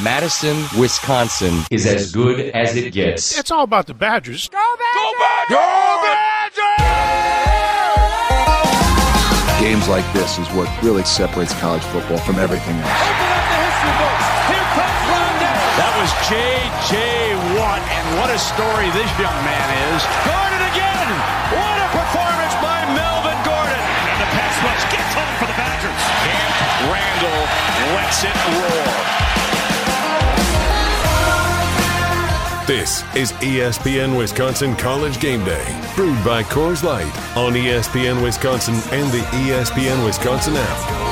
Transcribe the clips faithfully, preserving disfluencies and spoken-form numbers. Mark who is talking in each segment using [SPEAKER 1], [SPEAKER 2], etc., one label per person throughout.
[SPEAKER 1] Madison, Wisconsin is as good as it gets.
[SPEAKER 2] It's all about the Badgers.
[SPEAKER 3] Go Badgers! Go Badgers! Go Badgers!
[SPEAKER 4] Games like this is what really separates college football from everything else.
[SPEAKER 3] Open up the history books. Here comes Rondé.
[SPEAKER 5] That was J J. Watt, and what a story this young man is.
[SPEAKER 3] Gordon again. What a performance by Melvin Gordon.
[SPEAKER 5] And the pass rush gets home for the Badgers.
[SPEAKER 3] Camp Randall lets it roar.
[SPEAKER 6] This is E S P N Wisconsin College Game Day, brewed by Coors Light on E S P N Wisconsin and the E S P N Wisconsin app.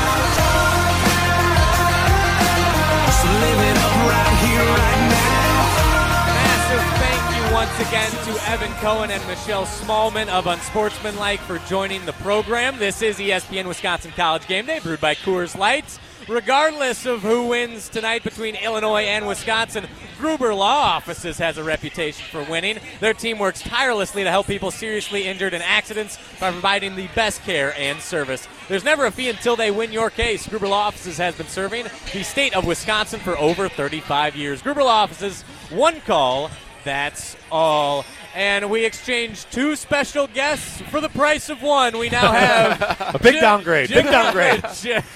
[SPEAKER 7] Once again to Evan Cohen and Michelle Smallman of Unsportsmanlike for joining the program. This is E S P N Wisconsin College Game Day, brewed by Coors Light. Regardless of who wins tonight between Illinois and Wisconsin, Gruber Law Offices has a reputation for winning. Their team works tirelessly to help people seriously injured in accidents by providing the best care and service. There's never a fee until they win your case. Gruber Law Offices has been serving the state of Wisconsin for over thirty-five years. Gruber Law Offices, one call, that's all. And we exchanged two special guests for the price of one. We now have
[SPEAKER 2] a big
[SPEAKER 7] Jim,
[SPEAKER 2] downgrade.
[SPEAKER 7] Jim,
[SPEAKER 2] big downgrade.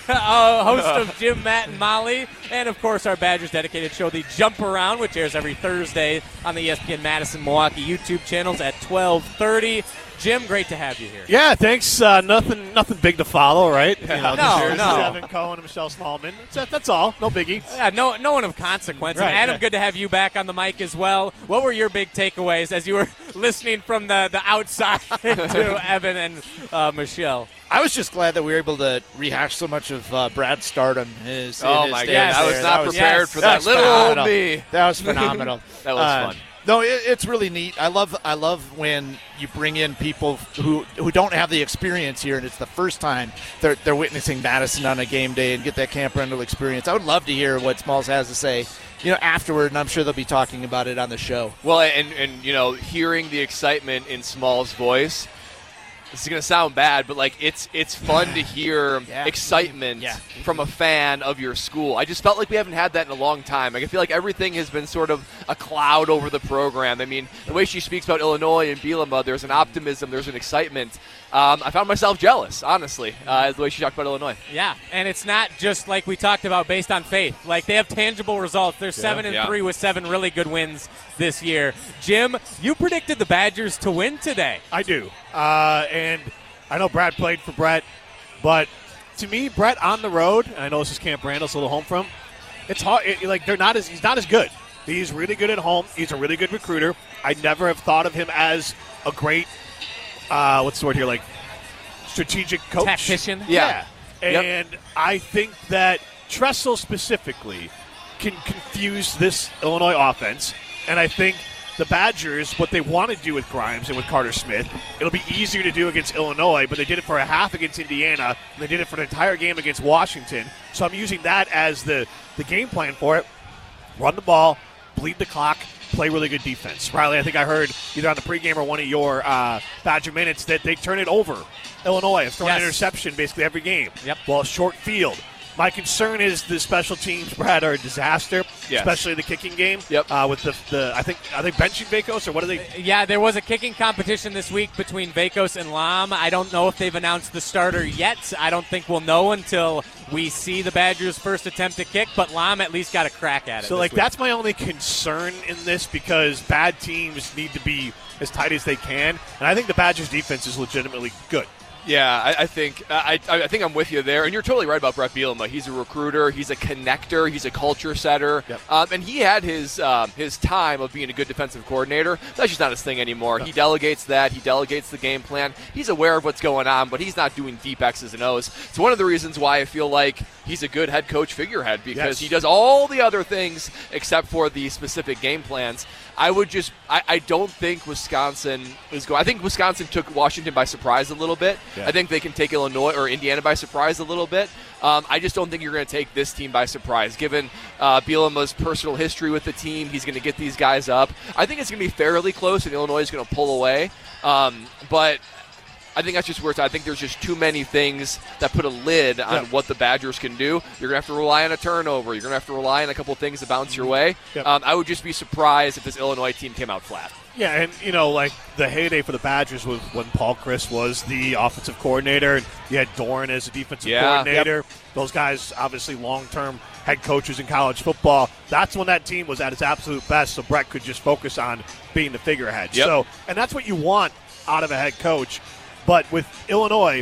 [SPEAKER 7] uh, host of Jim, Matt, and Molly, and of course our Badgers dedicated show, The Jump Around, which airs every Thursday on the E S P N Madison Milwaukee YouTube channels at twelve thirty. Jim, great to have you here.
[SPEAKER 2] Yeah, thanks. Uh, nothing, nothing big to follow, right? You know,
[SPEAKER 7] no,
[SPEAKER 2] there's
[SPEAKER 7] no.
[SPEAKER 2] Evan Cohen and Michelle Smallman. That's, that's all. No biggie.
[SPEAKER 7] Yeah, no, no one of consequence.
[SPEAKER 2] Right,
[SPEAKER 7] and Adam,
[SPEAKER 2] right.
[SPEAKER 7] good to have you back on the mic as well. What were your big takeaways as you were listening from the, the outside to Evan and uh, Michelle?
[SPEAKER 8] I was just glad that we were able to rehash so much of uh, Brad's stardom. His,
[SPEAKER 9] oh,
[SPEAKER 8] his
[SPEAKER 9] my
[SPEAKER 8] days
[SPEAKER 9] God. I was
[SPEAKER 8] there.
[SPEAKER 9] not
[SPEAKER 8] that
[SPEAKER 9] prepared
[SPEAKER 8] was,
[SPEAKER 9] for that.
[SPEAKER 8] that
[SPEAKER 9] Little
[SPEAKER 8] phenomenal.
[SPEAKER 9] old me.
[SPEAKER 8] That was phenomenal.
[SPEAKER 9] That was
[SPEAKER 8] uh,
[SPEAKER 9] fun.
[SPEAKER 8] No, it, it's really neat. I love I love when you bring in people who who don't have the experience here, and it's the first time they're, they're witnessing Madison on a game day and get that Camp Randall experience. I would love to hear what Smalls has to say, you know, afterward, and I'm sure they'll be talking about it on the show.
[SPEAKER 9] Well, and, and you know, hearing the excitement in Small's voice, this is going to sound bad, but, like, it's it's fun to hear
[SPEAKER 8] yeah.
[SPEAKER 9] excitement
[SPEAKER 8] yeah.
[SPEAKER 9] from a fan of your school. I just felt like we haven't had that in a long time. Like, I feel like everything has been sort of a cloud over the program. I mean, the way she speaks about Illinois and Bielema, there's an optimism, there's an excitement. Um, I found myself jealous, honestly, uh, the way she talked about Illinois.
[SPEAKER 7] Yeah, and it's not just like we talked about based on faith. Like, they have tangible results. They're seven and
[SPEAKER 9] yeah.
[SPEAKER 7] three with seven really good wins this year. Jim, you predicted the Badgers to win today.
[SPEAKER 2] I do. Uh, and I know Brad played for Brett, but to me, Brett on the road, and I know this is Camp Randall's a little home from, it's hard. It, like, they're not as he's not as good. He's really good at home. He's a really good recruiter. I never have thought of him as a great Uh, what's the word here? Like strategic coach,
[SPEAKER 7] tactician.
[SPEAKER 2] Yeah,
[SPEAKER 9] Yep.
[SPEAKER 2] and I think that Tressel specifically can confuse this Illinois offense, and I think the Badgers, what they want to do with Grimes and with Carter Smith, it'll be easier to do against Illinois, but they did it for a half against Indiana, and they did it for an entire game against Washington. So I'm using that as the the game plan for it. Run the ball, bleed the clock, play really good defense. Riley, I think I heard either on the pregame or one of your uh, Badger minutes that they turn it over. Illinois has thrown
[SPEAKER 7] Yes.
[SPEAKER 2] an interception basically every game.
[SPEAKER 7] Yep.
[SPEAKER 2] Well, short field. My concern is the special teams, Brad, are a disaster,
[SPEAKER 9] Yes.
[SPEAKER 2] especially the kicking game.
[SPEAKER 9] Yep.
[SPEAKER 2] Uh, with the, the I think are they benching Vacos or what are they?
[SPEAKER 7] Yeah, there was a kicking competition this week between Vacos and Lam. I don't know if they've announced the starter yet. I don't think we'll know until we see the Badgers' first attempt to kick, but Lam at least got a crack at it.
[SPEAKER 2] So,
[SPEAKER 7] this
[SPEAKER 2] like,
[SPEAKER 7] week.
[SPEAKER 2] that's my only concern in this because bad teams need to be as tight as they can, and I think the Badgers' defense is legitimately good.
[SPEAKER 9] Yeah, I, I think I, I think I'm with you there, and you're totally right about Brett Bielema. He's a recruiter, he's a connector, he's a culture setter,
[SPEAKER 2] Yep.
[SPEAKER 9] um, and he had his um, his time of being a good defensive coordinator. That's just not his thing anymore.
[SPEAKER 2] No.
[SPEAKER 9] He delegates that, he delegates the game plan. He's aware of what's going on, but he's not doing deep X's and O's. It's one of the reasons why I feel like he's a good head coach figurehead because
[SPEAKER 2] Yes.
[SPEAKER 9] he does all the other things except for the specific game plans. I would just I, I don't think Wisconsin is going. I think Wisconsin took Washington by surprise a little bit.
[SPEAKER 2] Yeah.
[SPEAKER 9] I think they can take Illinois or Indiana by surprise a little bit. Um, I just don't think you're going to take this team by surprise. Given uh, Bielema's personal history with the team, he's going to get these guys up. I think it's going to be fairly close, and Illinois is going to pull away. Um, but I think that's just where it's, I think there's just too many things that put a lid on
[SPEAKER 2] yep.
[SPEAKER 9] what the Badgers can do. You're going to have to rely on a turnover. You're going to have to rely on a couple of things to bounce your way.
[SPEAKER 2] Yep.
[SPEAKER 9] Um, I would just be surprised if this Illinois team came out flat.
[SPEAKER 2] Yeah, and, you know, like, the heyday for the Badgers was when Paul Chryst was the offensive coordinator, and you had Doran as a defensive
[SPEAKER 9] yeah,
[SPEAKER 2] coordinator.
[SPEAKER 9] Yep.
[SPEAKER 2] Those guys, obviously, long-term head coaches in college football. That's when that team was at its absolute best, so Brett could just focus on being the figurehead.
[SPEAKER 9] Yep.
[SPEAKER 2] So, and that's what you want out of a head coach. But with Illinois,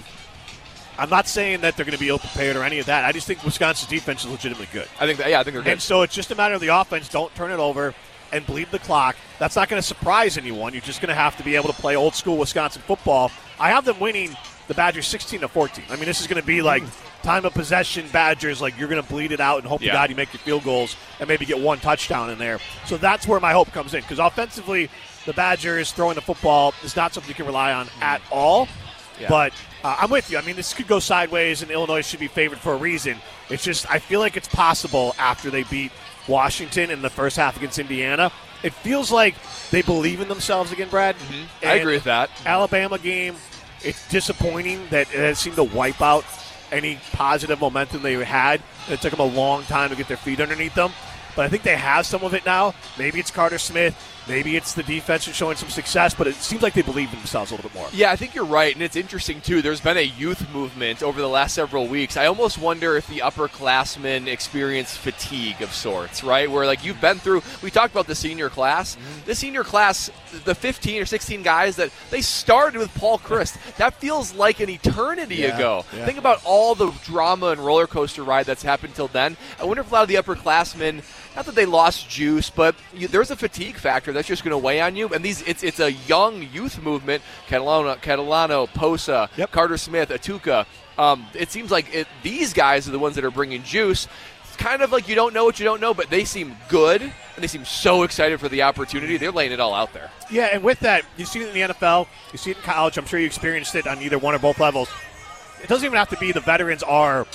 [SPEAKER 2] I'm not saying that they're going to be ill-prepared or any of that. I just think Wisconsin's defense is legitimately good.
[SPEAKER 9] I think that, yeah, I think they're good.
[SPEAKER 2] And so it's just a matter of the offense. Don't turn it over and bleed the clock. That's not going to surprise anyone. You're just going to have to be able to play old-school Wisconsin football. I have them winning the Badgers sixteen to fourteen. I mean, this is going to be like time of possession Badgers. Like, you're going to bleed it out and hope
[SPEAKER 9] yeah.
[SPEAKER 2] to God you make your field goals and maybe get one touchdown in there. So that's where my hope comes in, because offensively, the Badgers throwing the football is not something you can rely on at all. Yeah. But uh, I'm with you. I mean, this could go sideways, and Illinois should be favored for a reason. It's just I feel like it's possible after they beat Washington in the first half against Indiana. It feels like they believe in themselves again, Brad.
[SPEAKER 9] Mm-hmm. I agree with that.
[SPEAKER 2] Alabama game, it's disappointing that it seemed to wipe out any positive momentum they had. It took them a long time to get their feet underneath them. But I think they have some of it now. Maybe it's Carter Smith. Maybe it's the defense showing some success, but it seems like they believe in themselves a little bit more.
[SPEAKER 9] Yeah, I think you're right, and it's interesting, too. There's been a youth movement over the last several weeks. I almost wonder if the upperclassmen experience fatigue of sorts, right? Where, like, you've been through – we talked about the senior class. Mm-hmm. The senior class, the fifteen or sixteen guys that they started with Paul Chryst, that feels like an eternity
[SPEAKER 2] yeah,
[SPEAKER 9] ago.
[SPEAKER 2] Yeah.
[SPEAKER 9] Think about all the drama and roller coaster ride that's happened till then. I wonder if a lot of the upperclassmen – not that they lost juice, but you, there's a fatigue factor that's just going to weigh on you. And these, it's it's a young youth movement. Catalano, Catalano Posa,
[SPEAKER 2] yep.
[SPEAKER 9] Carter Smith, Atuka. Um, it seems like it, these guys are the ones that are bringing juice. It's kind of like you don't know what you don't know, but they seem good, and they seem so excited for the opportunity. They're laying it all out there.
[SPEAKER 2] Yeah, and with that, you see it in the N F L, you see it in college. I'm sure you experienced it on either one or both levels. It doesn't even have to be the veterans are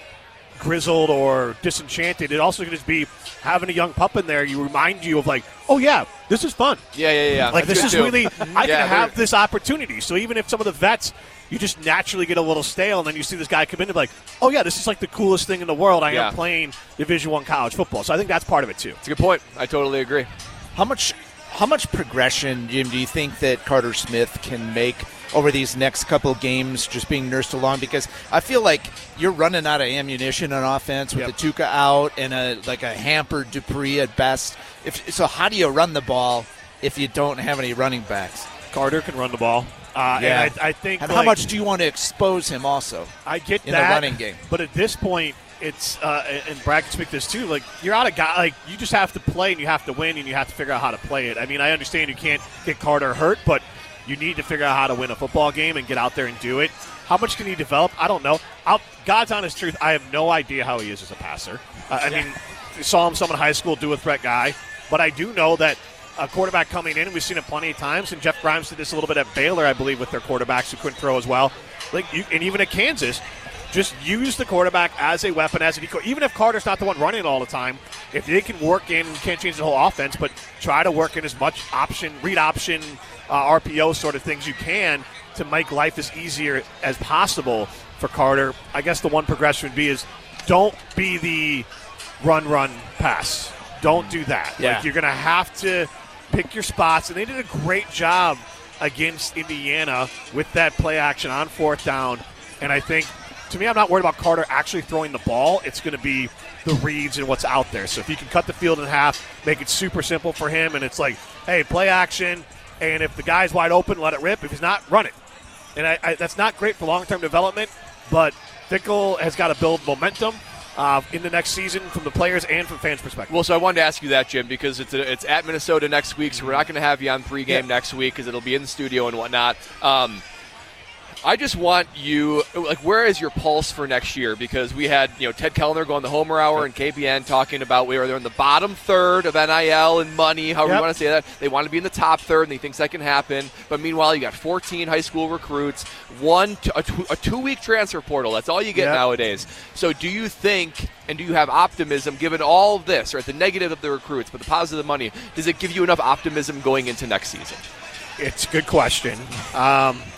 [SPEAKER 2] grizzled or disenchanted. It also can just be having a young pup in there. You remind you of like, oh yeah, this is fun.
[SPEAKER 9] Yeah, yeah, yeah.
[SPEAKER 2] Like
[SPEAKER 9] That's
[SPEAKER 2] this is
[SPEAKER 9] too.
[SPEAKER 2] really, I
[SPEAKER 9] yeah,
[SPEAKER 2] can have this opportunity. So even if some of the vets, you just naturally get a little stale, and then you see this guy come in and be like, oh yeah, this is like the coolest thing in the world. I
[SPEAKER 9] yeah.
[SPEAKER 2] am playing Division One college football. So I think that's part of it too.
[SPEAKER 9] It's a good point. I totally agree.
[SPEAKER 8] How much, how much progression, Jim, do you think that Carter Smith can make over these next couple of games, just being nursed along? Because I feel like you're running out of ammunition on offense with
[SPEAKER 2] yep.
[SPEAKER 8] the Tuca out and a like a hampered Dupree at best. If so, how do you run the ball if you don't have any running backs?
[SPEAKER 2] Carter can run the ball. Uh,
[SPEAKER 8] yeah.
[SPEAKER 2] and I, I think.
[SPEAKER 8] And
[SPEAKER 2] like,
[SPEAKER 8] how much do you want to expose him also?
[SPEAKER 2] I get
[SPEAKER 8] in
[SPEAKER 2] that,
[SPEAKER 8] the running game,
[SPEAKER 2] but at this point, it's uh, and Brad can speak this too. Like you're out of guy. Like you just have to play and you have to win and you have to figure out how to play it. I mean, I understand you can't get Carter hurt, but you need to figure out how to win a football game and get out there and do it. How much can he develop? I don't know. I'll, God's honest truth, I have no idea how he is as a passer. Uh, I mean, saw him some in high school do with Brett Guy, but I do know that a quarterback coming in, and we've seen it plenty of times, and Jeff Grimes did this a little bit at Baylor, I believe, with their quarterbacks who couldn't throw as well. Like, you, and even at Kansas, just use the quarterback as a weapon, as a decoy. Even if Carter's not the one running it all the time, if they can work in, you can't change the whole offense, but try to work in as much option, read option, uh, R P O sort of things you can to make life as easier as possible for Carter. I guess the one progression would be is don't be the run, run, pass. Don't do that.
[SPEAKER 8] Yeah.
[SPEAKER 2] Like, you're going to have to pick your spots, and they did a great job against Indiana with that play action on fourth down. And I think, to me, I'm not worried about Carter actually throwing the ball. It's going to be the reads and what's out there. So if you can cut the field in half, make it super simple for him, and it's like, hey, play action, and if the guy's wide open, let it rip. If he's not, run it. And I, I, that's not great for long-term development, but Fickell has got to build momentum uh, in the next season from the players and from fans' perspective.
[SPEAKER 9] Well, so I wanted to ask you that, Jim, because it's a, it's at Minnesota next week, so we're not going to have you on pregame
[SPEAKER 2] yeah.
[SPEAKER 9] next week because it'll be in the studio and whatnot. Um, I just want you, like, where is your pulse for next year? Because we had, you know, Ted Kellner go on the Homer Hour and K B N talking about where they're in the bottom third of N I L and money, however
[SPEAKER 2] yep.
[SPEAKER 9] you want to say that. They want to be in the top third, and he thinks that can happen. But meanwhile, you got fourteen high school recruits, one a, two, a two-week transfer portal. That's all you get
[SPEAKER 2] yep.
[SPEAKER 9] nowadays. So do you think, and do you have optimism, given all of this, right, the negative of the recruits, but the positive of the money, does it give you enough optimism going into next season?
[SPEAKER 2] It's a good question. Um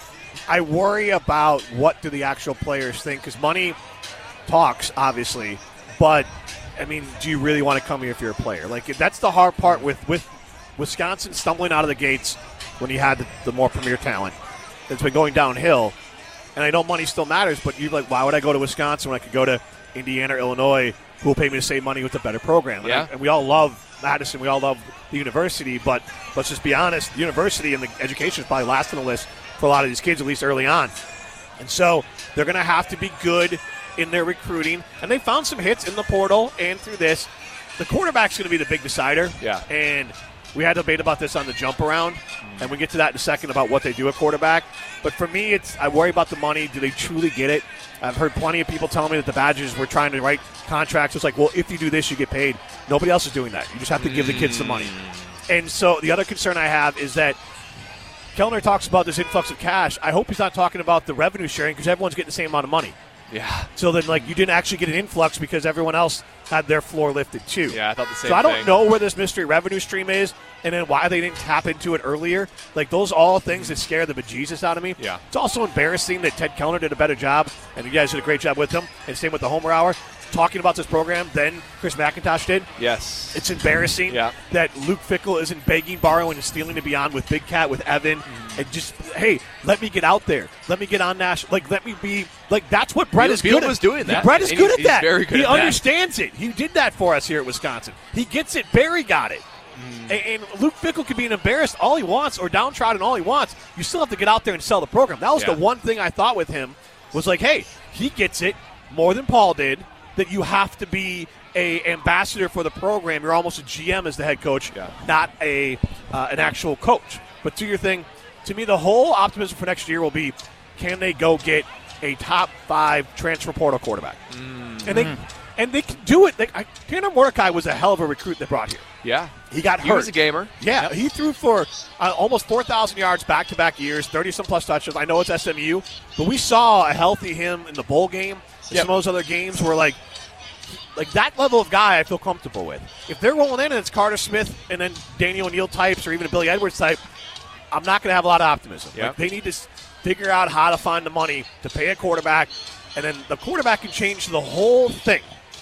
[SPEAKER 2] I worry about what do the actual players think, because money talks, obviously, but, I mean, do you really want to come here if you're a player? Like, that's the hard part with, with Wisconsin stumbling out of the gates when you had the, the more premier talent. It's been going downhill, and I know money still matters, but you're like, why would I go to Wisconsin when I could go to Indiana or Illinois, who will pay me the same money with a better program? And,
[SPEAKER 9] yeah.
[SPEAKER 2] I, and we all love Madison, we all love the university, but let's just be honest, the university and the education is probably last on the list for a lot of these kids, at least early on. And so they're going to have to be good in their recruiting, and they found some hits in the portal and through this. The quarterback's going to be the big decider.
[SPEAKER 9] Yeah.
[SPEAKER 2] And we had a debate about this on the jump around, and we get to that in a second about what they do at quarterback. But for me, it's I worry about the money. Do they truly get it? I've heard plenty of people telling me that the Badgers were trying to write contracts. It's like, well, if you do this, you get paid. Nobody else is doing that. You just have to give the kids the money. And so the other concern I have is that Kellner talks about this influx of cash. I hope he's not talking about the revenue sharing, because everyone's getting the same amount of money.
[SPEAKER 9] Yeah.
[SPEAKER 2] So then, like, you didn't actually get an influx because everyone else had their floor lifted too.
[SPEAKER 9] Yeah, I thought the same
[SPEAKER 2] So I don't
[SPEAKER 9] thing.
[SPEAKER 2] know where this mystery revenue stream is, and then why they didn't tap into it earlier. Like, those all things that scare the bejesus out of me.
[SPEAKER 9] Yeah.
[SPEAKER 2] It's also embarrassing that Ted Kellner did a better job, and you guys did a great job with him, and same with the Homer Hour, talking about this program than Chris McIntosh did.
[SPEAKER 9] Yes.
[SPEAKER 2] It's embarrassing
[SPEAKER 9] Yeah.
[SPEAKER 2] that Luke Fickell isn't begging, borrowing, and stealing to beyond with Big Cat, with Evan, mm. and just, hey, let me get out there. Let me get on national. Like, let me be, like, that's what Brett
[SPEAKER 9] Bielema
[SPEAKER 2] is good at.
[SPEAKER 9] was doing that.
[SPEAKER 2] Brett is
[SPEAKER 9] And
[SPEAKER 2] good
[SPEAKER 9] he's,
[SPEAKER 2] at that.
[SPEAKER 9] He's very good
[SPEAKER 2] he
[SPEAKER 9] at that.
[SPEAKER 2] understands it. He did that for us here at Wisconsin. He gets it. Barry got it. Mm. And, and Luke Fickell could be an embarrassed all he wants or downtrodden all he wants. You still have to get out there and sell the program. That was
[SPEAKER 9] Yeah.
[SPEAKER 2] the one thing I thought with him was like, hey, he gets it more than Paul did, that you have to be a ambassador for the program. You're almost a G M as the head coach,
[SPEAKER 9] yeah.
[SPEAKER 2] not a uh, an actual coach. But to your thing, to me, the whole optimism for next year will be, can they go get a top five transfer portal quarterback? Mm-hmm. And they and they can do it. They, I, Tanner Mordecai was a hell of a recruit they brought here.
[SPEAKER 9] Yeah.
[SPEAKER 2] He got hurt.
[SPEAKER 9] He was a gamer.
[SPEAKER 2] Yeah,
[SPEAKER 9] yep.
[SPEAKER 2] He threw for uh, almost four thousand yards back-to-back years, thirty-some plus touchdowns. I know it's S M U, but we saw a healthy him in the bowl game. And yep. Some of those other games were like, like that level of guy I feel comfortable with. If they're rolling in and it's Carter Smith and then Daniel O'Neill types or even a Billy Edwards type, I'm not going to have a lot of optimism.
[SPEAKER 9] Yep.
[SPEAKER 2] Like, they need to figure out how to find the money to pay a quarterback, and then the quarterback can change the whole thing.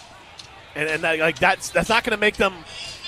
[SPEAKER 2] And, and that, like that's that's not going to make them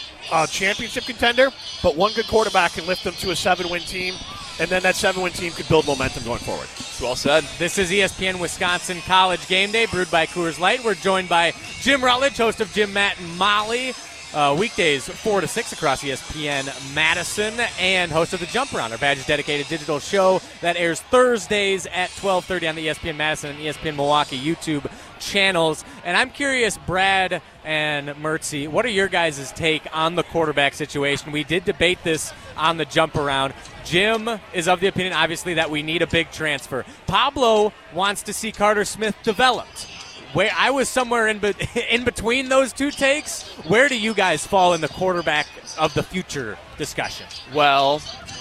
[SPEAKER 2] a championship contender, but one good quarterback can lift them to a seven-win team, and then that seven-win team could build momentum going forward.
[SPEAKER 9] That's well said.
[SPEAKER 7] This is E S P N Wisconsin College Game Day, brewed by Coors Light. We're joined by Jim Rutledge, host of Jim, Matt, and Molly. Uh, weekdays four to six across E S P N Madison, and host of the Jump Around, our Badgers-dedicated digital show that airs Thursdays at twelve thirty on the E S P N Madison and E S P N Milwaukee YouTube channels. And I'm curious, Brad and Mertzy, what are your guys' take on the quarterback situation? We did debate this on the Jump Around. Jim is of the opinion, obviously, that we need a big transfer. Pablo wants to see Carter Smith developed. Where I was somewhere in be- in between those two takes. Where do you guys fall in the quarterback of the future discussion?
[SPEAKER 9] Well,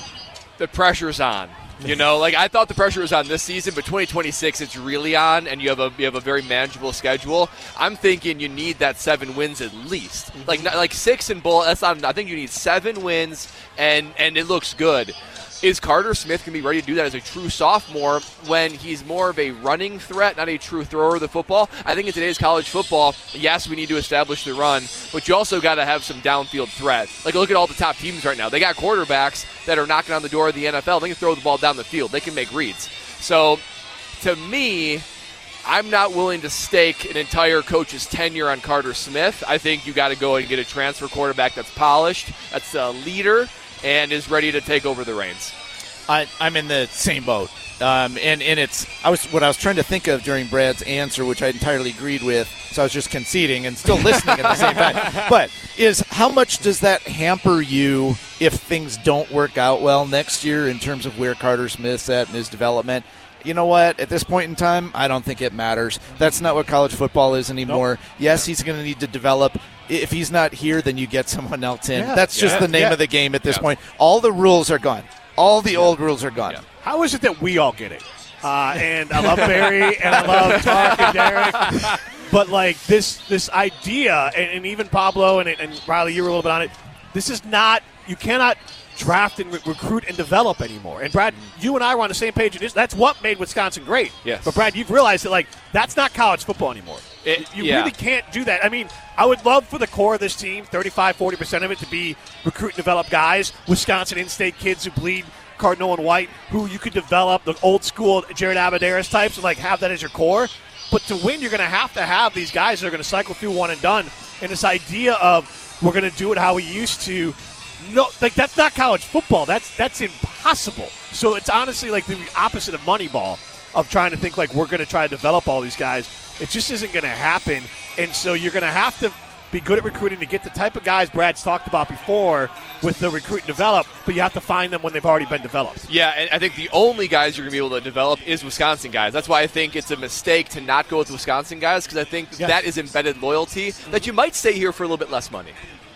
[SPEAKER 9] the pressure's on. You know, like I thought the pressure was on this season, but twenty twenty-six it's really on, and you have a you have a very manageable schedule. I'm thinking you need that seven wins at least, mm-hmm. like like six and bowl. That's not. I think you need seven wins, and and it looks good. Is Carter Smith going to be ready to do that as a true sophomore when he's more of a running threat, not a true thrower of the football? I think in today's college football, yes, we need to establish the run, but you also got to have some downfield threat. Like, look at all the top teams right now. They got quarterbacks that are knocking on the door of the N F L. They can throw the ball down the field. They can make reads. So, to me, I'm not willing to stake an entire coach's tenure on Carter Smith. I think you got to go and get a transfer quarterback that's polished, that's a leader, and is ready to take over the reins.
[SPEAKER 8] I, I'm in the same boat, um, and and it's I was what I was trying to think of during Brad's answer, which I entirely agreed with. So I was just conceding and still listening at the same time. But is how much does that hamper you if things don't work out well next year in terms of where Carter Smith's at in his development? You know what? At this point in time, I don't think it matters. That's not what college football is anymore. Nope. Yes, he's going to need to develop. If he's not here, then you get someone else in.
[SPEAKER 2] Yeah,
[SPEAKER 8] That's just
[SPEAKER 2] yeah,
[SPEAKER 8] the name
[SPEAKER 2] yeah.
[SPEAKER 8] of the game at this
[SPEAKER 9] yeah.
[SPEAKER 8] point. All the rules are gone. All the yeah. old rules are gone.
[SPEAKER 9] Yeah.
[SPEAKER 2] How is it that we all get it? Uh, and I love Barry, and I love Tark and Derek. But, like, this this idea, and, and even Pablo and, and Riley, you were a little bit on it, this is not – you cannot draft and re- recruit and develop anymore. And Brad, you and I were on the same page. And that's what made Wisconsin great.
[SPEAKER 9] Yes.
[SPEAKER 2] But Brad, you've realized that like that's not college football anymore.
[SPEAKER 9] It,
[SPEAKER 2] you
[SPEAKER 9] yeah.
[SPEAKER 2] really can't do that. I mean, I would love for the core of this team, thirty-five, forty percent of it, to be recruit and develop guys, Wisconsin in-state kids who bleed Cardinal and white, who you could develop, the old school Jared Abadaris types, and like have that as your core. But to win, you're going to have to have these guys that are going to cycle through one and done. And this idea of we're going to do it how we used to, no, like that's not college football. That's that's impossible. So it's honestly like the opposite of Moneyball, of trying to think like we're going to try to develop all these guys. It just isn't going to happen. And so you're going to have to be good at recruiting to get the type of guys Brad's talked about before with the recruit and develop, but you have to find them when they've already been developed.
[SPEAKER 9] Yeah, and I think the only guys you're going to be able to develop is Wisconsin guys. That's why I think it's a mistake to not go with Wisconsin guys, because I think
[SPEAKER 2] Yes.
[SPEAKER 9] that is embedded loyalty that you might stay here for a little bit less money.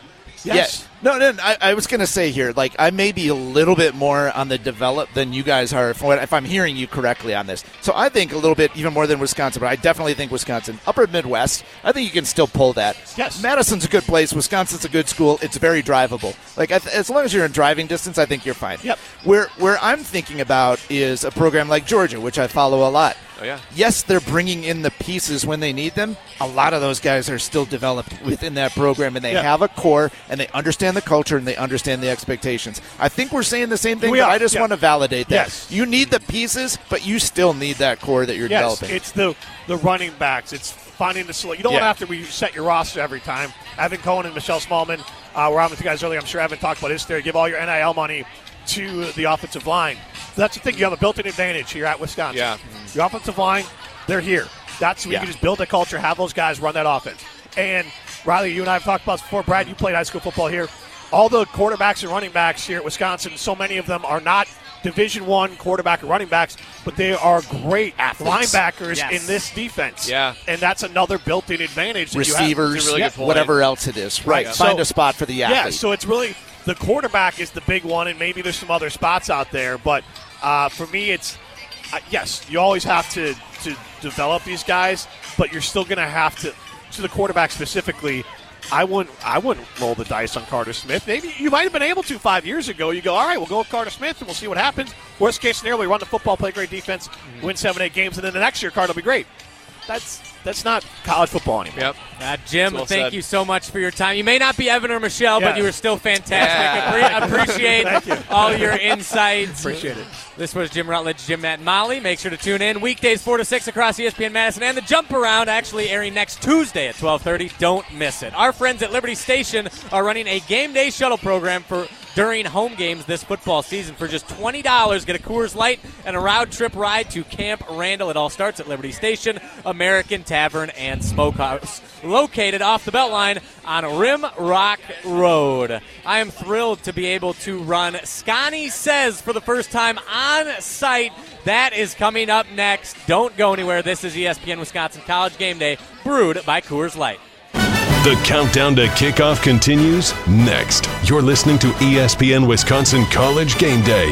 [SPEAKER 2] Yes.
[SPEAKER 8] Yeah. No, no, I, I was going to say here, like, I may be a little bit more on the develop than you guys are, if, if I'm hearing you correctly on this. So I think a little bit even more than Wisconsin, but I definitely think Wisconsin, upper Midwest, I think you can still pull that.
[SPEAKER 2] Yes.
[SPEAKER 8] Madison's a good place. Wisconsin's a good school. It's very drivable. Like, I th- as long as you're in driving distance, I think you're fine.
[SPEAKER 2] Yep.
[SPEAKER 8] Where, where I'm thinking about is a program like Georgia, which I follow a lot.
[SPEAKER 9] Oh, yeah.
[SPEAKER 8] Yes, they're bringing in the pieces when they need them. A lot of those guys are still developed within that program, and they
[SPEAKER 2] Yeah.
[SPEAKER 8] have a core, and they understand the culture, and they understand the expectations. I think we're saying the same thing,
[SPEAKER 2] We
[SPEAKER 8] but
[SPEAKER 2] are,
[SPEAKER 8] I just
[SPEAKER 2] yeah.
[SPEAKER 8] want to validate that.
[SPEAKER 2] Yes.
[SPEAKER 8] You need the pieces, but you still need that core that you're
[SPEAKER 2] Yes,
[SPEAKER 8] developing.
[SPEAKER 2] it's the the running backs. It's finding the select. You don't
[SPEAKER 8] Yeah.
[SPEAKER 2] have to reset your roster every time. Evan Cohen and Michelle Smallman uh, were on with you guys earlier. I'm sure Evan talked about his theory. Give all your N I L money to the offensive line. So that's the thing. You have a built-in advantage here at Wisconsin.
[SPEAKER 9] Yeah.
[SPEAKER 2] Your offensive line, they're here. That's where
[SPEAKER 8] Yeah.
[SPEAKER 2] you can just build a culture, have those guys run that offense. And Riley, you and I have talked about this before. Brad, you played high school football here. All the quarterbacks and running backs here at Wisconsin, so many of them are not Division One quarterback and running backs, but they are great
[SPEAKER 8] Athletes.
[SPEAKER 2] linebackers
[SPEAKER 7] Yes.
[SPEAKER 2] in this defense.
[SPEAKER 9] Yeah.
[SPEAKER 2] And that's another built-in advantage that
[SPEAKER 8] Receivers,
[SPEAKER 2] you have.
[SPEAKER 9] That's a really
[SPEAKER 2] Yeah.
[SPEAKER 9] good point.
[SPEAKER 8] whatever else it is. Right.
[SPEAKER 2] Yeah.
[SPEAKER 8] Find
[SPEAKER 2] So-
[SPEAKER 8] a spot for the athlete.
[SPEAKER 2] Yeah, so it's really the quarterback is the big one, and maybe there's some other spots out there. But uh, for me, it's uh, yes, you always have to to develop these guys, but you're still going to have to. To the quarterback specifically, I wouldn't I wouldn't roll the dice on Carter Smith. Maybe you might have been able to five years ago. You go, all right, we'll go with Carter Smith, and we'll see what happens. Worst case scenario, we run the football, play great defense, win seven, eight games, and then the next year, Carter will be great. That's that's not college football anymore.
[SPEAKER 9] Yep.
[SPEAKER 7] Uh, Jim,
[SPEAKER 9] Well
[SPEAKER 7] thank
[SPEAKER 9] said.
[SPEAKER 7] you so much for your time. You may not be Evan or Michelle,
[SPEAKER 2] Yeah.
[SPEAKER 7] but you were still fantastic.
[SPEAKER 9] Yeah.
[SPEAKER 7] Appre- appreciate
[SPEAKER 2] Thank you.
[SPEAKER 7] all your insights.
[SPEAKER 2] Appreciate it.
[SPEAKER 7] This was Jim Rutledge, Jim, Matt, and Molly. Make sure to tune in weekdays four to six across E S P N Madison, and the Jump Around actually airing next Tuesday at twelve thirty. Don't miss it. Our friends at Liberty Station are running a game day shuttle program for during home games this football season. For just twenty dollars, get a Coors Light and a round trip ride to Camp Randall. It all starts at Liberty Station, American Tavern and Smokehouse, located off the Beltline on Rim Rock Road. I am thrilled to be able to run Scotty Says for the first time on site. That is coming up next. Don't go anywhere. This is E S P N Wisconsin College Game Day, brewed by Coors Light.
[SPEAKER 6] The countdown to kickoff continues next. You're listening to E S P N Wisconsin College Game Day.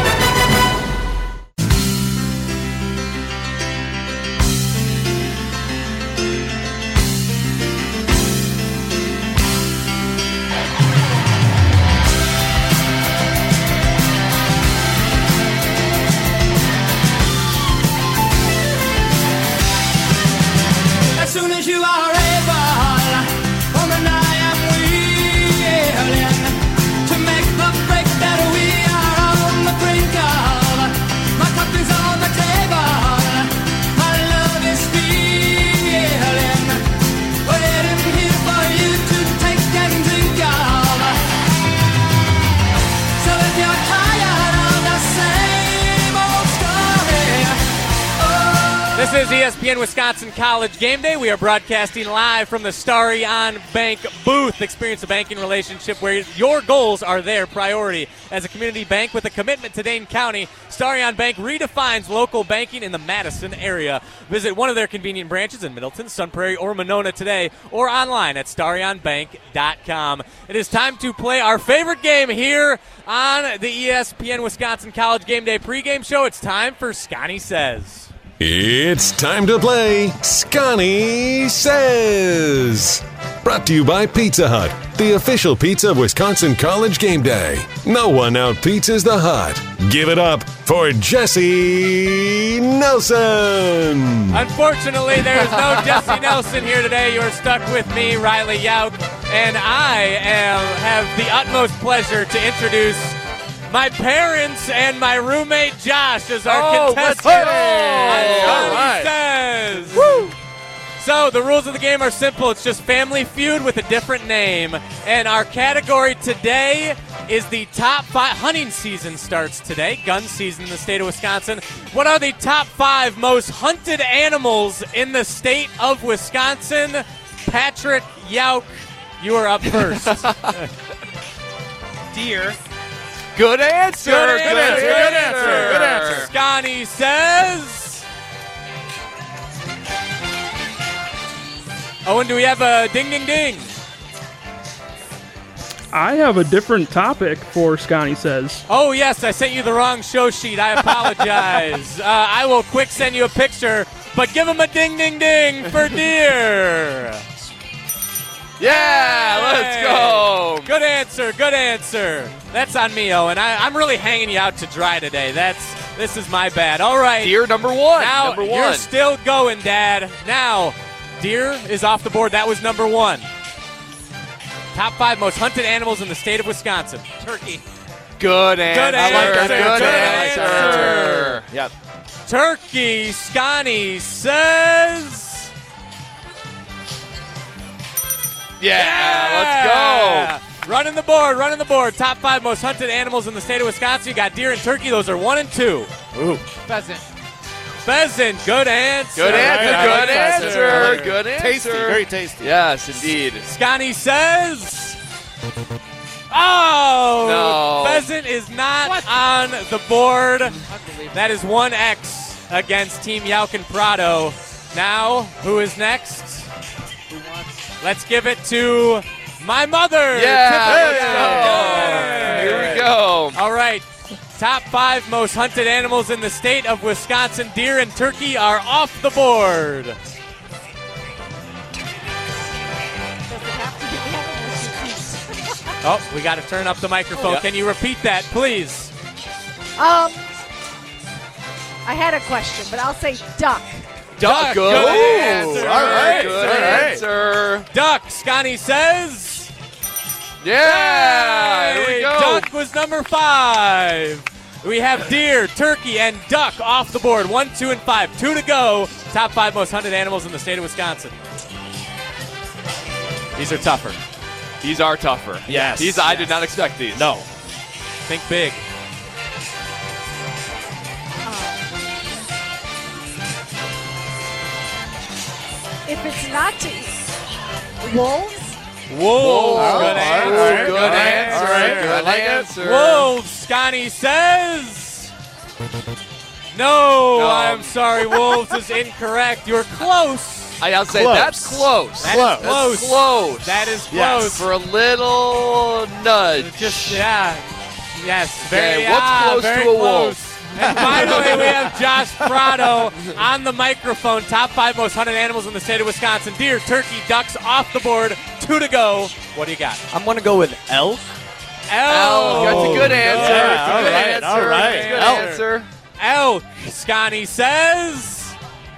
[SPEAKER 10] As soon as you are able, woman, I am willing to make the break that we are on the brink of. My cup is on the table, my love is feeling, waiting here for you to take and drink of. So if you're tired of the same old story, oh.
[SPEAKER 7] This is E S P N Wisconsin College Game Day. We are broadcasting live from the Starry on Bank booth. Experience a banking relationship where your goals are their priority. As a community bank with a commitment to Dane County, Starry on Bank redefines local banking in the Madison area. Visit one of their convenient branches in Middleton, Sun Prairie, or Monona today, or online at starry on bank dot com. It is time to play our favorite game here on the E S P N Wisconsin College Game Day pregame show. It's time for Scotty Says.
[SPEAKER 6] It's time to play Scotty Says. Brought to you by Pizza Hut, the official pizza of Wisconsin College Game Day. No one out-pizzas the Hut. Give it up for Jesse Nelson.
[SPEAKER 7] Unfortunately, there is no Jesse Nelson here today. You are stuck with me, Riley Yauk, and I am have the utmost pleasure to introduce my parents and my roommate Josh as our
[SPEAKER 9] Oh,
[SPEAKER 7] contestant.
[SPEAKER 9] let's go!
[SPEAKER 7] on
[SPEAKER 9] All right.
[SPEAKER 7] Says. Woo! So the rules of the game are simple. It's just Family Feud with a different name. And our category today is the top five. Hunting season starts today. Gun season in the state of Wisconsin. What are the top five most hunted animals in the state of Wisconsin? Patrick Yauk, you are up first.
[SPEAKER 11] Deer.
[SPEAKER 9] Good answer.
[SPEAKER 7] Good
[SPEAKER 9] Good
[SPEAKER 7] answer.
[SPEAKER 9] answer.
[SPEAKER 7] Good answer.
[SPEAKER 9] Good answer.
[SPEAKER 7] Scotty says. Owen, do we have a ding, ding, ding?
[SPEAKER 11] I have a different topic for Scotty Says.
[SPEAKER 7] Oh, yes, I sent you the wrong show sheet. I apologize. uh, I will quick send you a picture, but give him a ding, ding, ding for deer.
[SPEAKER 9] Yeah, let's go.
[SPEAKER 7] Good answer, good answer. That's on me, Owen. I, I'm really hanging you out to dry today. That's This is my bad. All right.
[SPEAKER 9] Deer number one.
[SPEAKER 7] Now,
[SPEAKER 9] number one.
[SPEAKER 7] you're still going, Dad. Now, deer is off the board. That was number one. Top five most hunted animals in the state of Wisconsin. Turkey.
[SPEAKER 9] Good answer.
[SPEAKER 7] Good answer.
[SPEAKER 9] Good,
[SPEAKER 7] Good
[SPEAKER 9] answer.
[SPEAKER 7] answer.
[SPEAKER 8] Yep.
[SPEAKER 7] Turkey, Scotty says.
[SPEAKER 9] Yeah, let's go.
[SPEAKER 7] Running the board, running the board. Top five most hunted animals in the state of Wisconsin. You got deer and turkey. Those are one and two.
[SPEAKER 8] Ooh.
[SPEAKER 7] Pheasant. Pheasant. Good answer.
[SPEAKER 9] Good answer.
[SPEAKER 7] Right,
[SPEAKER 9] Good
[SPEAKER 7] right,
[SPEAKER 9] answer.
[SPEAKER 7] right.
[SPEAKER 9] Good answer.
[SPEAKER 8] Tasty. Very tasty.
[SPEAKER 9] Yes, indeed.
[SPEAKER 7] Scotty says. Oh!
[SPEAKER 9] No.
[SPEAKER 7] Pheasant is not on the board. That is one X against Team Yauk and Prado. Now, who is next? Let's give it to my mother.
[SPEAKER 9] Yeah.
[SPEAKER 7] Tiffany.
[SPEAKER 9] Here we go.
[SPEAKER 7] All right. Top five most hunted animals in the state of Wisconsin. Deer and turkey are off the board. Oh, we got to turn up the microphone.
[SPEAKER 9] Yeah.
[SPEAKER 7] Can you repeat that, please?
[SPEAKER 12] Um, I had a question, but I'll say duck.
[SPEAKER 7] Duck.
[SPEAKER 9] Good
[SPEAKER 7] Good
[SPEAKER 9] answer.
[SPEAKER 7] answer.
[SPEAKER 9] All right.
[SPEAKER 7] Good
[SPEAKER 9] Good
[SPEAKER 8] All right.
[SPEAKER 9] answer.
[SPEAKER 7] Duck. Scotty says.
[SPEAKER 9] Yeah. Here we
[SPEAKER 7] Hey,
[SPEAKER 9] go.
[SPEAKER 7] Duck was number five. We have deer, turkey, and duck off the board. One, two, and five. Two to go. Top five most hunted animals in the state of Wisconsin. These are tougher.
[SPEAKER 9] These are tougher.
[SPEAKER 8] Yes.
[SPEAKER 9] These I
[SPEAKER 8] Yes.
[SPEAKER 9] did not expect these.
[SPEAKER 8] No.
[SPEAKER 7] Think big.
[SPEAKER 12] If it's not to eat, wolves.
[SPEAKER 7] Wolves.
[SPEAKER 9] Oh,
[SPEAKER 7] Good
[SPEAKER 9] all
[SPEAKER 7] answer.
[SPEAKER 9] right,
[SPEAKER 7] Good
[SPEAKER 9] good
[SPEAKER 7] answer.
[SPEAKER 9] answer.
[SPEAKER 8] All right,
[SPEAKER 9] Good
[SPEAKER 8] I like it.
[SPEAKER 9] answer.
[SPEAKER 7] Wolves. Scotty says. No,
[SPEAKER 9] No.
[SPEAKER 7] I'm sorry. Wolves is incorrect. You're close.
[SPEAKER 9] I'll say
[SPEAKER 8] Close.
[SPEAKER 9] that's close.
[SPEAKER 7] That
[SPEAKER 8] Close.
[SPEAKER 7] is close.
[SPEAKER 9] That's close.
[SPEAKER 7] That is
[SPEAKER 8] Yes.
[SPEAKER 7] close.
[SPEAKER 9] For a little nudge.
[SPEAKER 7] Just yeah, yes, very.
[SPEAKER 9] Okay, what's
[SPEAKER 7] ah,
[SPEAKER 9] close
[SPEAKER 7] very
[SPEAKER 9] to a
[SPEAKER 7] close.
[SPEAKER 9] wolf?
[SPEAKER 7] And finally, we have Josh Prado on the microphone. Top five most hunted animals in the state of Wisconsin: deer, turkey, ducks off the board. Two to go. What do you got?
[SPEAKER 13] I'm going to go with elk.
[SPEAKER 7] Elk.
[SPEAKER 9] That's a good answer.
[SPEAKER 8] Yeah,
[SPEAKER 9] It's a
[SPEAKER 8] all
[SPEAKER 9] good
[SPEAKER 8] right,
[SPEAKER 9] answer.
[SPEAKER 8] all right.
[SPEAKER 9] It's a good
[SPEAKER 7] Elk.
[SPEAKER 9] answer.
[SPEAKER 7] Elk. Scotty says.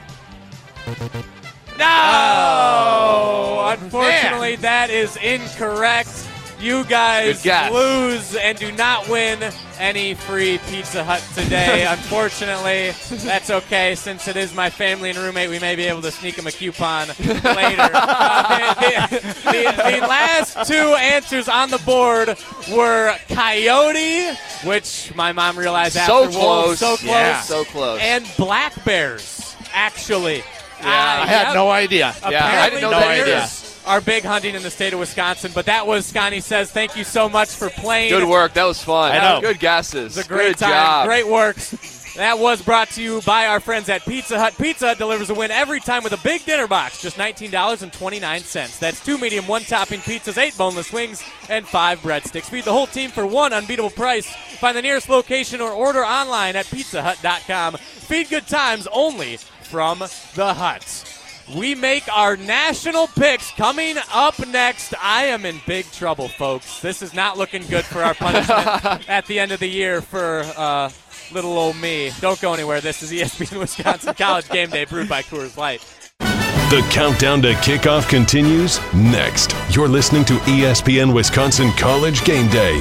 [SPEAKER 7] No.
[SPEAKER 9] Oh,
[SPEAKER 7] Unfortunately, that is incorrect. You guys
[SPEAKER 9] Good guess.
[SPEAKER 7] lose and do not win any free Pizza Hut today. Unfortunately, that's okay. Since it is my family and roommate, we may be able to sneak him a coupon later. Uh, the, the, the, the last two answers on the board were coyote, which my mom realized
[SPEAKER 9] So
[SPEAKER 7] after wolves,
[SPEAKER 9] close.
[SPEAKER 7] so close,
[SPEAKER 9] Yeah. So close.
[SPEAKER 7] and black bears, actually.
[SPEAKER 9] Yeah.
[SPEAKER 7] Uh,
[SPEAKER 8] I had
[SPEAKER 7] yep.
[SPEAKER 8] no idea.
[SPEAKER 9] Yeah, I
[SPEAKER 7] Apparently
[SPEAKER 9] didn't know that either.
[SPEAKER 7] bears are big hunting in the state of Wisconsin, but that was Scotty Says. Thank you so much for playing.
[SPEAKER 9] Good work. That was fun.
[SPEAKER 8] I know.
[SPEAKER 9] Good guesses.
[SPEAKER 7] It was a great
[SPEAKER 9] Good
[SPEAKER 7] time.
[SPEAKER 9] job.
[SPEAKER 7] Great works. That was brought to you by our friends at Pizza Hut. Pizza Hut delivers a win every time with a big dinner box, just nineteen dollars and twenty-nine cents. That's two medium, one topping pizzas, eight boneless wings, and five breadsticks. Feed the whole team for one unbeatable price. Find the nearest location or order online at pizza hut dot com. Feed good times only from the Hut. we make our national picks coming up next. I am in big trouble, folks. This is not looking good for our punishment at the end of the year for uh, little old me. Don't go anywhere. This is E S P N Wisconsin College Game Day, brewed by Coors Light.
[SPEAKER 6] The countdown to kickoff continues next. You're listening to E S P N Wisconsin College Game Day.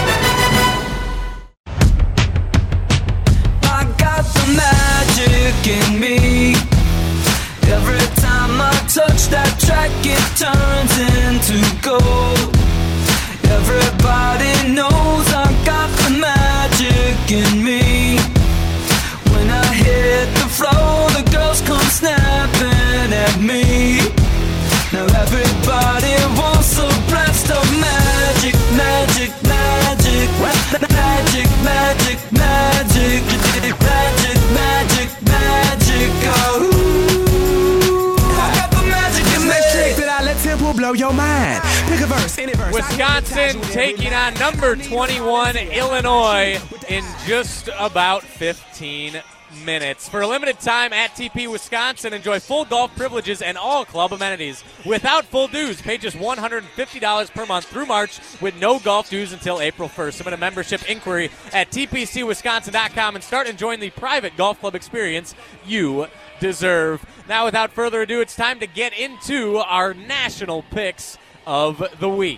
[SPEAKER 10] I got the magic in me. Every time I touch that track, it turns into gold. Everybody knows I got the magic in me. When I hit the floor, the girls come snapping at me. Now everybody wants a blast of magic, magic, magic, magic, magic, magic, magic, magic, magic, oh. I got the magic in me.
[SPEAKER 13] That I let tempo blow your mind. Pick a verse, any verse.
[SPEAKER 7] Wisconsin taking on number twenty-one, Illinois, in just about fifteen minutes. For a limited time at T P Wisconsin, enjoy full golf privileges and all club amenities without full dues. Pay just one hundred fifty dollars per month through March with no golf dues until April first. Submit a membership inquiry at T P C wisconsin dot com and start enjoying the private golf club experience you deserve. Now, without further ado, it's time to get into our national picks of the week.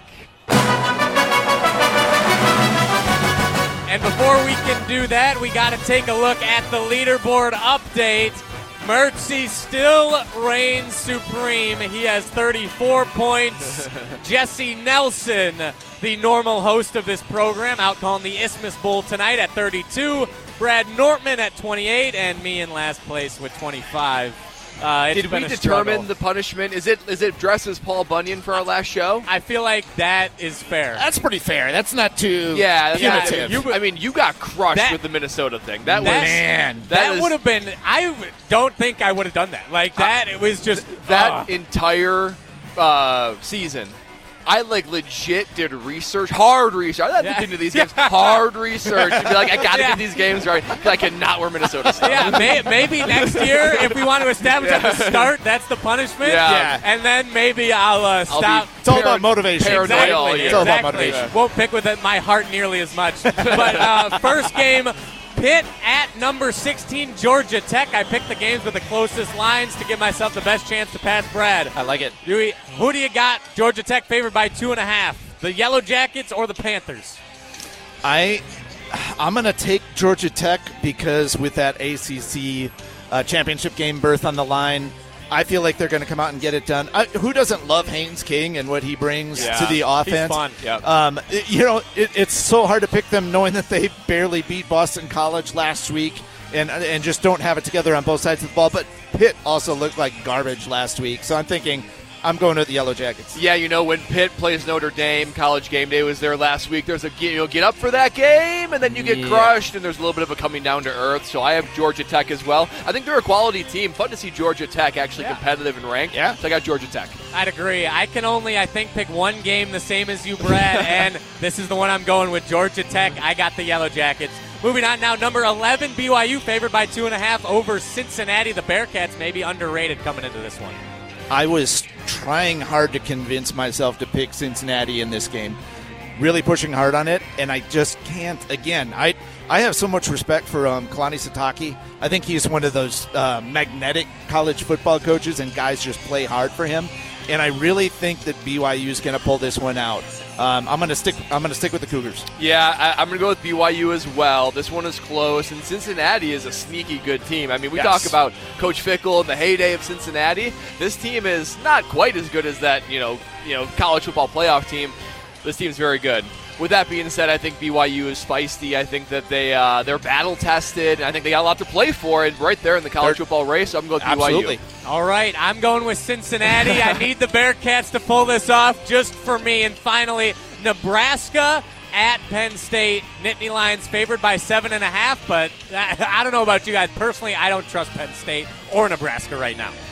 [SPEAKER 7] And before we can do that, we got to take a look at the leaderboard update. Mertzy still reigns supreme. He has thirty-four points. Jesse Nelson, the normal host of this program, out calling the Isthmus Bowl tonight at thirty-two. Brad Nortman at twenty-eight, and me in last place with twenty-five. Uh,
[SPEAKER 9] Did we determine the punishment? Is it is it dress as Paul Bunyan for our last show?
[SPEAKER 7] I feel like that is fair.
[SPEAKER 8] That's pretty fair. That's not too
[SPEAKER 9] yeah. That's
[SPEAKER 8] punitive.
[SPEAKER 9] not, you, I mean, you got crushed
[SPEAKER 7] that,
[SPEAKER 9] with the Minnesota thing. That,
[SPEAKER 7] that
[SPEAKER 9] was
[SPEAKER 8] man.
[SPEAKER 7] That,
[SPEAKER 9] that
[SPEAKER 7] would have been. I don't think I would have done that. Like that, it was just
[SPEAKER 9] that
[SPEAKER 7] uh,
[SPEAKER 9] entire uh, season. I like legit did research, hard research. I didn't
[SPEAKER 7] Yeah.
[SPEAKER 9] into these games, hard research to be like, I got to
[SPEAKER 7] Yeah.
[SPEAKER 9] get these games right. I cannot wear Minnesota stuff.
[SPEAKER 7] Yeah, may, maybe next year, if we want to establish
[SPEAKER 9] Yeah.
[SPEAKER 7] at the start, that's the punishment.
[SPEAKER 9] Yeah. Yeah.
[SPEAKER 7] And then maybe I'll uh,
[SPEAKER 9] I'll
[SPEAKER 7] stop.
[SPEAKER 9] be
[SPEAKER 8] It's all
[SPEAKER 9] paranoid-
[SPEAKER 8] about motivation.
[SPEAKER 9] paranoid
[SPEAKER 7] Exactly.
[SPEAKER 9] all year.
[SPEAKER 8] It's all about
[SPEAKER 7] exactly.
[SPEAKER 8] motivation.
[SPEAKER 7] Won't pick with it, my heart nearly as much. But uh, first game, Pitt at number sixteen, Georgia Tech. I picked the games with the closest lines to give myself the best chance to pass Brad.
[SPEAKER 8] I like it.
[SPEAKER 7] Do we, who do you got? Georgia Tech favored by two and a half. The Yellow Jackets or the Panthers?
[SPEAKER 8] I, I'm going to take Georgia Tech because with that A C C uh, championship game berth on the line, I feel like they're going to come out and get it done. I, who doesn't love Haynes King and what he brings
[SPEAKER 7] Yeah.
[SPEAKER 8] to the offense?
[SPEAKER 7] He's fun.
[SPEAKER 9] Yep.
[SPEAKER 8] Um, it- you know, it, it's so hard to pick them knowing that they barely beat Boston College last week and and just don't have it together on both sides of the ball. But Pitt also looked like garbage last week, so I'm thinking I'm going with the Yellow Jackets.
[SPEAKER 9] Yeah, you know, when Pitt plays Notre Dame, College Game Day was there last week. There's a you know get up for that game, and then you get
[SPEAKER 8] Yeah.
[SPEAKER 9] crushed, and there's a little bit of a coming down to earth. So I have Georgia Tech as well. I think they're a quality team. Fun to see Georgia Tech actually
[SPEAKER 7] Yeah.
[SPEAKER 9] competitive and ranked.
[SPEAKER 8] Yeah.
[SPEAKER 9] So I got Georgia Tech.
[SPEAKER 7] I'd agree. I can only, I think, pick one game the same as you, Brad, and this is the one I'm going with, Georgia Tech. I got the Yellow Jackets. Moving on now, number eleven, B Y U favored by two and a half over Cincinnati. The Bearcats may be underrated coming into this one.
[SPEAKER 8] I was trying hard to convince myself to pick Cincinnati in this game. Really pushing hard on it, and I just can't. Again, I I have so much respect for um, Kalani Sitake. I think he's one of those uh, magnetic college football coaches, and guys just play hard for him. And I really think that B Y U is going to pull this one out. Um, I'm going to stick. I'm going to stick with the Cougars.
[SPEAKER 9] Yeah, I, I'm going to go with B Y U as well. This one is close, and Cincinnati is a sneaky good team. I mean, we
[SPEAKER 8] Yes.
[SPEAKER 9] talk about Coach Fickle and the heyday of Cincinnati. This team is not quite as good as that, you know, you know, college football playoff team. This team's very good. With that being said, I think B Y U is feisty. I think that they uh, they're battle tested, and I think they got a lot to play for. And right there in the college
[SPEAKER 8] They're,
[SPEAKER 9] football race, so I'm going with B Y U.
[SPEAKER 8] Absolutely.
[SPEAKER 7] All right, I'm going with Cincinnati. I need the Bearcats to pull this off just for me. And finally, Nebraska at Penn State. Nittany Lions favored by seven and a half, but I, I don't know about you guys. Personally, I don't trust Penn State or Nebraska right now.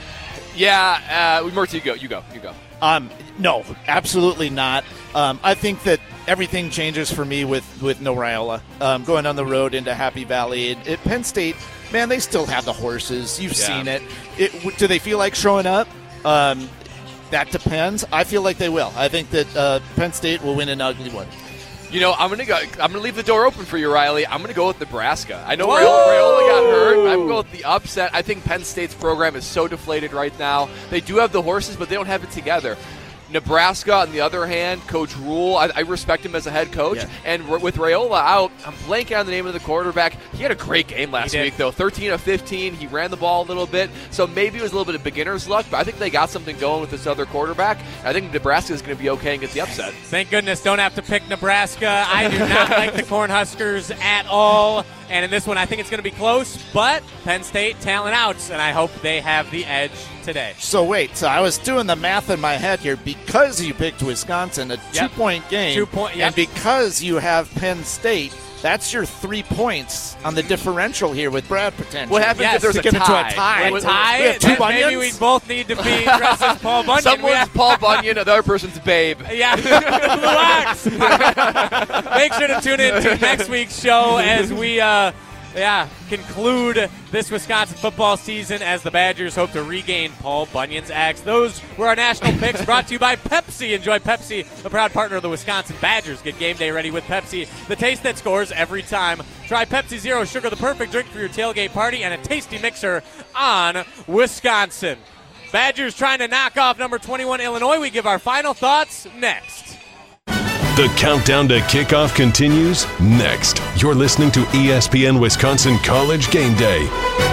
[SPEAKER 9] Yeah, uh, Murty, you go. You go. You go.
[SPEAKER 8] Um, no, absolutely not. Um, I think that everything changes for me with, with no Raiola. Um, going on the road into Happy Valley. At, at Penn State, man, they still have the horses. You've
[SPEAKER 9] Yeah.
[SPEAKER 8] seen it. it. Do they feel like showing up? Um, that depends. I feel like they will. I think that uh, Penn State will win an ugly one.
[SPEAKER 9] You know, I'm gonna go. I'm gonna leave the door open for you, Riley. I'm gonna go with Nebraska. I know Raiola, Raiola got hurt. But I'm gonna go with the upset. I think Penn State's program is so deflated right now. They do have the horses, but they don't have it together. Nebraska, on the other hand, Coach Rule, I, I respect him as a head coach.
[SPEAKER 8] Yeah.
[SPEAKER 9] And r- with Raiola out, I'm blanking on the name of the quarterback. He had a great game last week, though. thirteen of fifteen. He ran the ball a little bit. So maybe it was a little bit of beginner's luck, but I think they got something going with this other quarterback. I think Nebraska is going to be okay and get the upset.
[SPEAKER 7] Thank goodness, don't have to pick Nebraska. I do not like the Cornhuskers at all. And in this one, I think it's going to be close, but Penn State talent outs, and I hope they have the edge today.
[SPEAKER 8] So wait, so I was doing the math in my head here. Because you picked Wisconsin, a
[SPEAKER 7] Yep.
[SPEAKER 8] two-point game,
[SPEAKER 7] Two point- yep.
[SPEAKER 8] and because you have Penn State, that's your three points on the differential here with Brad potential.
[SPEAKER 9] What happens
[SPEAKER 7] Yes,
[SPEAKER 9] if there's
[SPEAKER 8] to
[SPEAKER 9] a
[SPEAKER 8] get into
[SPEAKER 9] tie?
[SPEAKER 8] a tie?
[SPEAKER 7] A
[SPEAKER 9] What-
[SPEAKER 7] tie,
[SPEAKER 8] we have two
[SPEAKER 7] then maybe
[SPEAKER 8] Bunions?
[SPEAKER 7] we both need to be dressed as Paul Bunyan. We
[SPEAKER 9] Someone's
[SPEAKER 7] have-
[SPEAKER 9] Paul Bunyan, the other person's Babe.
[SPEAKER 7] Yeah, relax. Make sure to tune in to next week's show as we, uh, yeah, conclude this Wisconsin football season as the Badgers hope to regain Paul Bunyan's axe. Those were our national picks brought to you by Pepsi. Enjoy Pepsi, a proud partner of the Wisconsin Badgers. Get game day ready with Pepsi, the taste that scores every time. Try Pepsi Zero Sugar, the perfect drink for your tailgate party, and a tasty mixer on Wisconsin. Badgers trying to knock off number twenty-one Illinois. We give our final thoughts next.
[SPEAKER 6] The countdown to kickoff continues next. You're listening to E S P N Wisconsin College Game Day.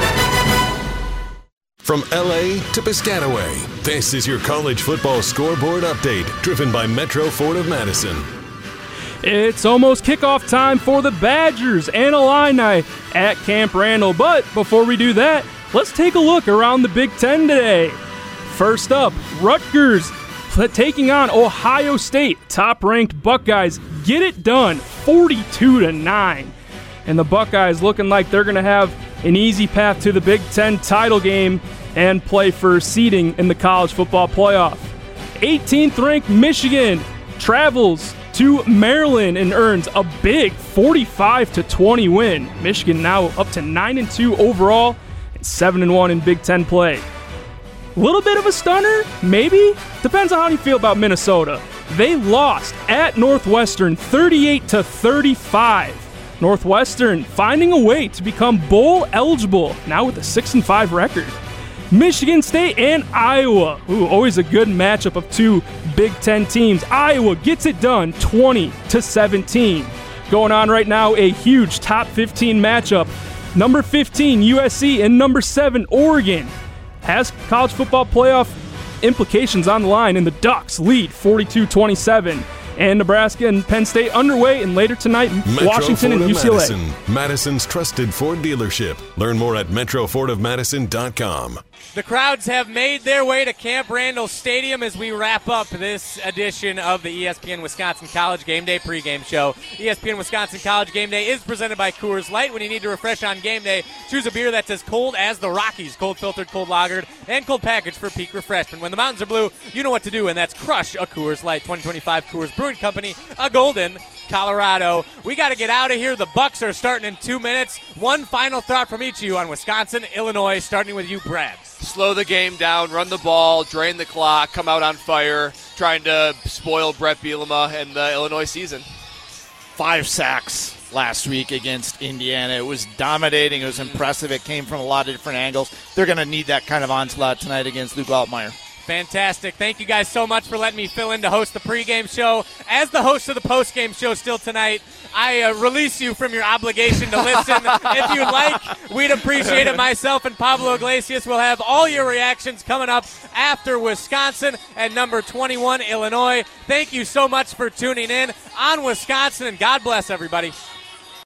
[SPEAKER 6] From L A to Piscataway, this is your college football scoreboard update, driven by Metro Ford of Madison.
[SPEAKER 11] It's almost kickoff time for the Badgers and Illini at Camp Randall. But before we do that, let's take a look around the Big Ten today. First up, Rutgers taking on Ohio State. Top-ranked Buckeyes get it done, forty-two to nine. And the Buckeyes looking like they're going to have an easy path to the Big Ten title game and play for seeding in the college football playoff. eighteenth-ranked Michigan travels to Maryland and earns a big forty-five to twenty win. Michigan now up to nine and two overall and seven and one in Big Ten play. A little bit of a stunner, maybe? Depends on how you feel about Minnesota. They lost at Northwestern thirty-eight to thirty-five. Northwestern finding a way to become bowl eligible, now with a six and five record. Michigan State and Iowa. Ooh, always a good matchup of two Big Ten teams. Iowa gets it done twenty to seventeen. Going on right now, a huge top fifteen matchup. Number fifteen, U S C, and number seven, Oregon. Has college football playoff implications on the line, and the Ducks lead forty-two twenty-seven. And Nebraska and Penn State underway, and later tonight,
[SPEAKER 6] Metro
[SPEAKER 11] Washington
[SPEAKER 6] Ford
[SPEAKER 11] and
[SPEAKER 6] of
[SPEAKER 11] U C L A.
[SPEAKER 6] Madison, Madison's trusted Ford dealership. Learn more at metro ford of madison dot com.
[SPEAKER 7] The crowds have made their way to Camp Randall Stadium as we wrap up this edition of the E S P N Wisconsin College Game Day pregame show. E S P N Wisconsin College Game Day is presented by Coors Light. When you need to refresh on game day, choose a beer that's as cold as the Rockies. Cold filtered, cold lagered, and cold packaged for peak refreshment. When the mountains are blue, you know what to do, and that's crush a Coors Light. twenty twenty-five Coors Brewing Company, a Golden, Colorado. We got to get out of here. The Bucks are starting in two minutes. One final thought from each of you on Wisconsin, Illinois, starting with you, Brad.
[SPEAKER 9] Slow the game down, run the ball, drain the clock, come out on fire, trying to spoil Brett Bielema and the Illinois season.
[SPEAKER 8] Five sacks last week against Indiana. It was dominating. It was impressive. It came from a lot of different angles. They're going to need that kind of onslaught tonight against Luke Altmaier.
[SPEAKER 7] Fantastic. Thank you guys so much for letting me fill in to host the pregame show. As the host of the postgame show still tonight, I uh, release you from your obligation to listen. If you'd like, we'd appreciate it. Myself and Pablo Iglesias will have all your reactions coming up after Wisconsin and number twenty-one, Illinois. Thank you so much for tuning in on Wisconsin, and God bless everybody.